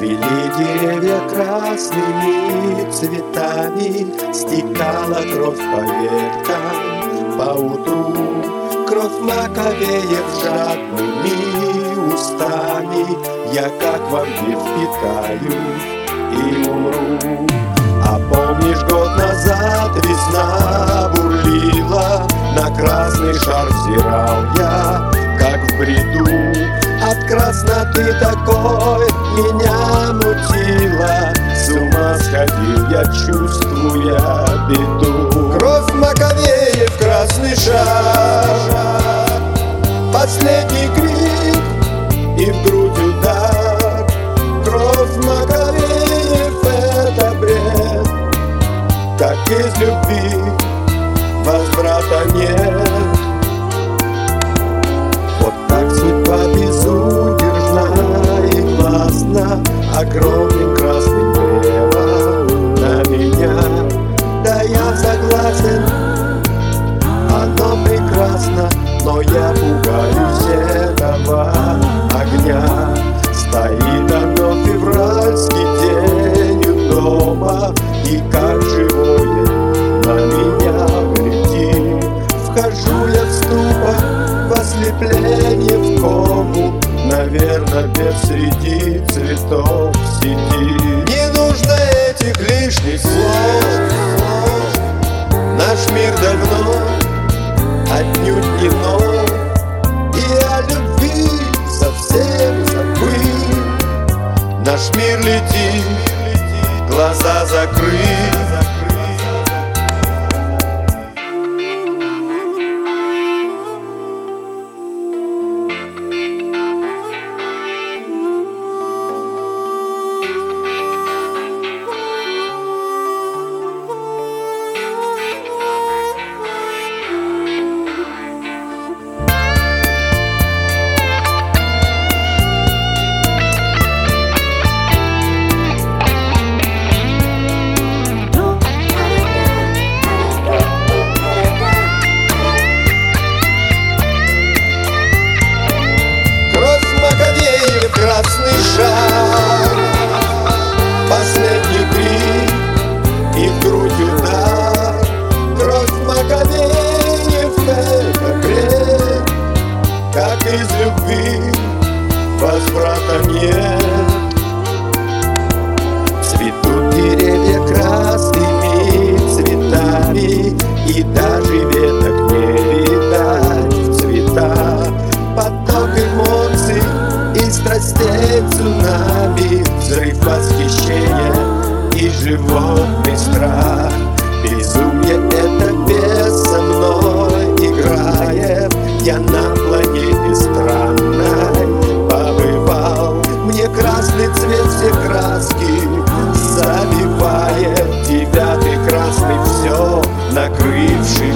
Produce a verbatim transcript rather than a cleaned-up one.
Цвели деревья красными цветами, стекала кровь по веткам. Поутру кровь маковеев жадными устами я как вампир впитаю и умру. А помнишь, год назад весна бурлила, на красный шар взирал я, как в бреду. От красноты такой меня мутило, с ума сходил я, чувствуя беду. Кровь маковеев, красный шар, последний крик и в грудь удар. Кровь маковеев — это бред, как из любви возврата нет. Вот так судьба безудержна и властна, огромным красным небом на меня. Да, я согласен, оно прекрасно, но я пугаюсь этого огня. Стоит оно февральский день у дома, и как живое на меня глядит. Вхожу я в ступор, в ослепление, в кому, наверное, бед среди цветов сидит. Не нужно этих лишних слов, наш мир давно отнюдь не нов, и о любви совсем забыл. Наш мир летит, глаза закрыть. Красный шар, последний крик и в грудь удар. Кровь маковеев — это бред, как из любви возврата нет. Цветут деревья красными цветами, и даже веток не видать в цвета. Поток эмоций и страстей цунами, взрыв восхищения и животный страх. Безумие это без со мной играет. Я на планете странной побывал. Мне красный цвет все краски забивает. Тебя прекрасный все накрывший